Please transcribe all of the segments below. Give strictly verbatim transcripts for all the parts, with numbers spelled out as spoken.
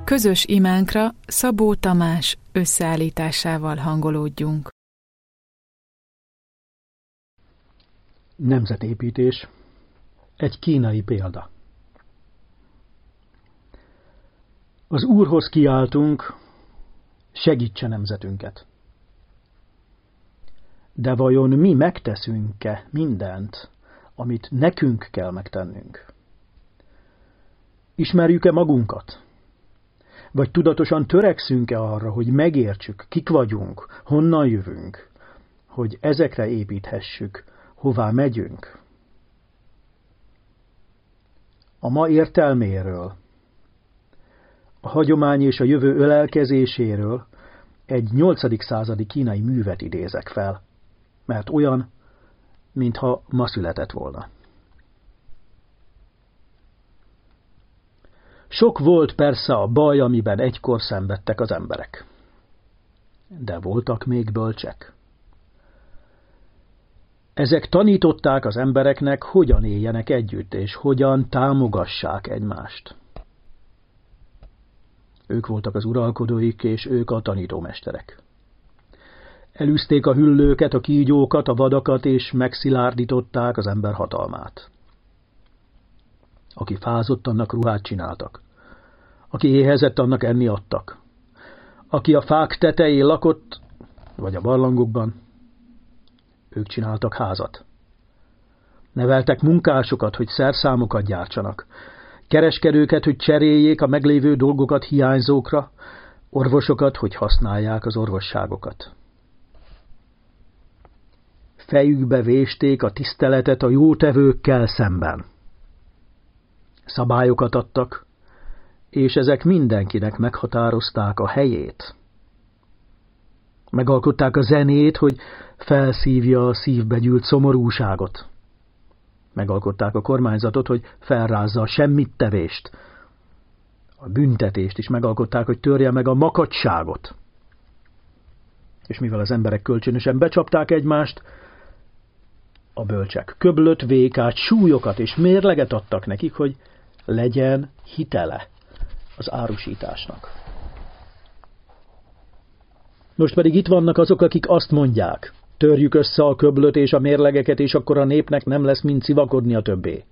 közös imánkra Szabó Tamás összeállításával hangolódjunk. Nemzetépítés. Egy kínai példa. Az Úrhoz kiáltunk, segítse nemzetünket. De vajon mi megteszünk-e mindent, amit nekünk kell megtennünk? Ismerjük-e magunkat? Vagy tudatosan törekszünk-e arra, hogy megértsük, kik vagyunk, honnan jövünk, hogy ezekre építhessük, hová megyünk? A ma értelméről, a hagyomány és a jövő ölelkezéséről egy nyolcadik századi kínai művet idézek fel, mert olyan, mintha ma született volna. Sok volt persze a baj, amiben egykor szenvedtek az emberek. De voltak még bölcsek. Ezek tanították az embereknek, hogyan éljenek együtt, és hogyan támogassák egymást. Ők voltak az uralkodóik, és ők a tanítómesterek. Elűzték a hüllőket, a kígyókat, a vadakat, és megszilárdították az ember hatalmát. Aki fázott, annak ruhát csináltak. Aki éhezett, annak enni adtak. Aki a fák tetején lakott, vagy a barlangokban, ők csináltak házat. Neveltek munkásokat, hogy szerszámokat gyártsanak. Kereskedőket, hogy cseréljék a meglévő dolgokat hiányzókra, orvosokat, hogy használják az orvosságokat. Fejükbe vésték a tiszteletet a jótevőkkel szemben. Szabályokat adtak, és ezek mindenkinek meghatározták a helyét. Megalkották a zenét, hogy felszívja a szívbe gyűlt szomorúságot. Megalkották a kormányzatot, hogy felrázza a semmittevést. A büntetést is megalkották, hogy törje meg a makacságot. És mivel az emberek kölcsönösen becsapták egymást, a bölcsek köblöt, vékát, súlyokat és mérleget adtak nekik, hogy legyen hitele az árusításnak. Most pedig itt vannak azok, akik azt mondják, törjük össze a köblöt és a mérlegeket, és akkor a népnek nem lesz mind szivakodnia többé.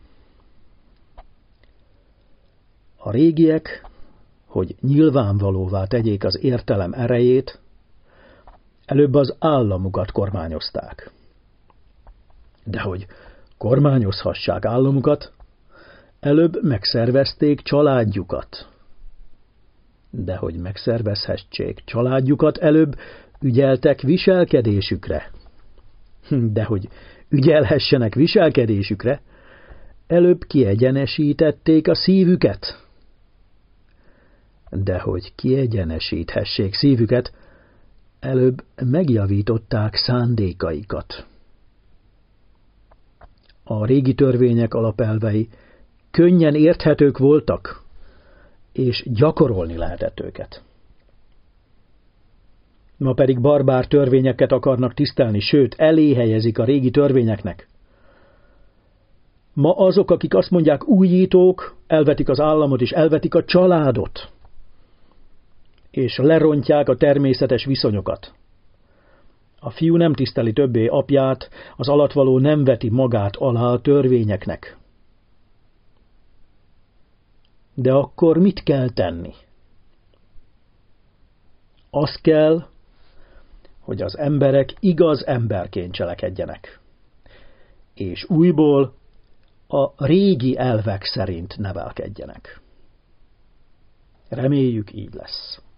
A régiek, hogy nyilvánvalóvá tegyék az értelem erejét, előbb az államukat kormányozták. De hogy kormányozhassák államukat, előbb megszervezték családjukat. De hogy megszervezhessék családjukat, előbb ügyeltek viselkedésükre. De hogy ügyelhessenek viselkedésükre, előbb kiegyenesítették a szívüket. De hogy kiegyenesíthessék szívüket, előbb megjavították szándékaikat. A régi törvények alapelvei könnyen érthetők voltak, és gyakorolni lehetett őket. Ma pedig barbár törvényeket akarnak tisztelni, sőt, elé helyezik a régi törvényeknek. Ma azok, akik azt mondják újítók, elvetik az államot és elvetik a családot, és lerontják a természetes viszonyokat. A fiú nem tiszteli többé apját, az alatvaló nem veti magát alá a törvényeknek. De akkor mit kell tenni? Az kell, hogy az emberek igaz emberként cselekedjenek, és újból a régi elvek szerint nevelkedjenek. Reméljük, így lesz.